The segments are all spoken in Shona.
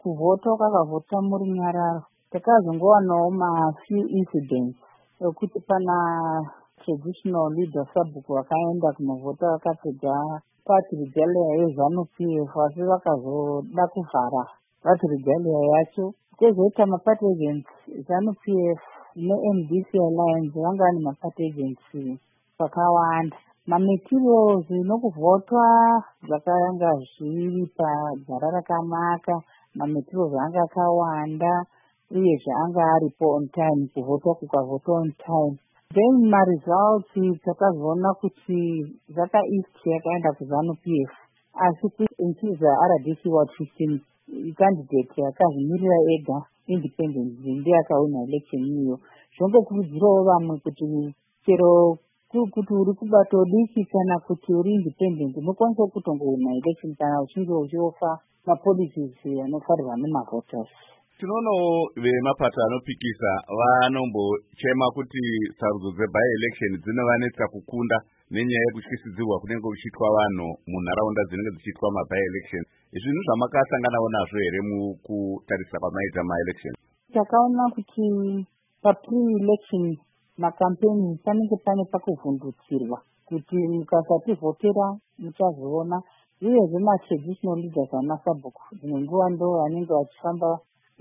kuvhota kwakavhota muri Nyararo. Takazongowanawo few incidents ekuti pana traditional leader Sabhuku vakaenda kunovhota vakapedza party regalia yeZANU-PF asi vakazoda kuvhara party regalia yacho. Tezoita maparty agents ZANU-PF neMDC Alliance vanga vane maparty agents vakawanda. Materials nokuvhotwa zvakanga zviri pagara rakanaka, materials anga akawanda uyezve anga aripo on time, kuvhotwa kukavhotwa on time. Then results takazoona kuti Zaka East yakaenda kuZANU-PF asi kuinchiza RDC Ward 15 candidate akazvimirira ega independent ndiye akawina election iyo. Zvongokurudzirawo vamwe kuti chero kuti uri kubato diki kana kuti uri independent unokwanisa kutongowina election kana uchinge uchiofa mapolicies anofarirwa nemavoters. Tinoonawo vemapato anopikisa vanombochema kuti sarudzo dzebi-election dzinovanetsa kukunda nenyaya yekutyisidzirwa kunenge kuchiitwa vanhu munharaunda dzinenge dzichiitwa mabi-election. Zvinhu zvamakasanganawo nazvo here mukutarisa kwamaita ma-election? Takaona kuti pa-pre-election makampeni panenge pane pakuvhundutsirwa kuti mukasativhotera muchazoona. Uyezve ma-traditional leaders anaSabhuku dzimwe nguva ndo vanenge vachifamba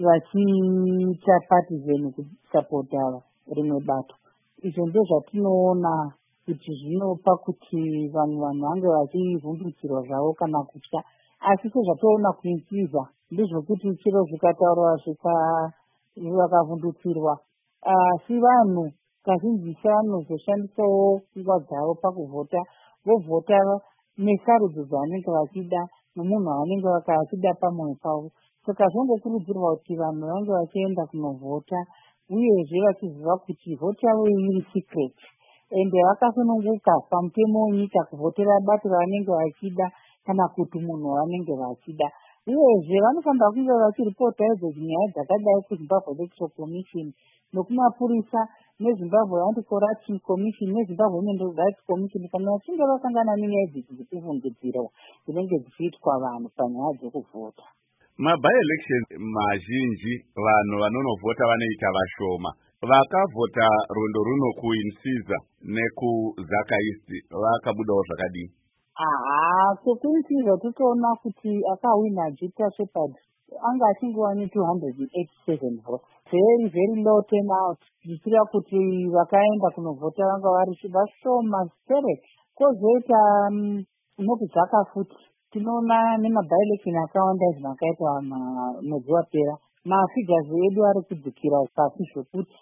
vachiita partisan kusapota rimwe bato. Izvo ndozvatinoona kuti zvinopa kuti vanhu vange vachivhundutsirwa zvavo kana kutya. Asi sezvatoona kuinchiza ndizvokuti chero zvikataurwa vakavhundutsirwa asi vanhu kazhinji vanozoshandisawo pfungwa dzavo pakuvhota, vovhota nesarudzo dzavanenge vachida nomunhu wavanenge vachida pamwoyo pavo. Saka zvongokurudzirwa kuti vanhu vange vachienda kunovhota uyezve vachiziva kuti vhoti yavo iri secret ende vakasununguka pamutemo wenyika kuvhotera bato ravanenge vachida kana kuti munhu wavanenge vachida. Uyezve vanofanira kunge vachiripota idzo nyaya dzakadai kuZimbabwe Electoral Commission nokumapurisa neZimbabwe Anti-Corruption Commission neZimbabwe Human Rights Commission kana vachinge vasangana nenyaya idzi dzekuvhundutsirwa dzinenge dzichiitwa vanhu panyaya dzekuvhota. Mabi-election mazhinji vanhu vanonovhota vanoita vashoma. Vakavhota rondo runo kuInsiza nekuZaka East vakabudawo zvakadini? SekuInsiza totoona kuti akawina Jupiter Shepherd anga achingova ne287 votes. Very, very low turnout. Zvichira kuti vakaenda kunovhota vanga vari vashoma stere. Kozoita nokuzaka futi. Tinoona nemabi-election akawanda izvi akaita mwedzi wapera. Mafigures edu ari kudzikira pasi zvokuti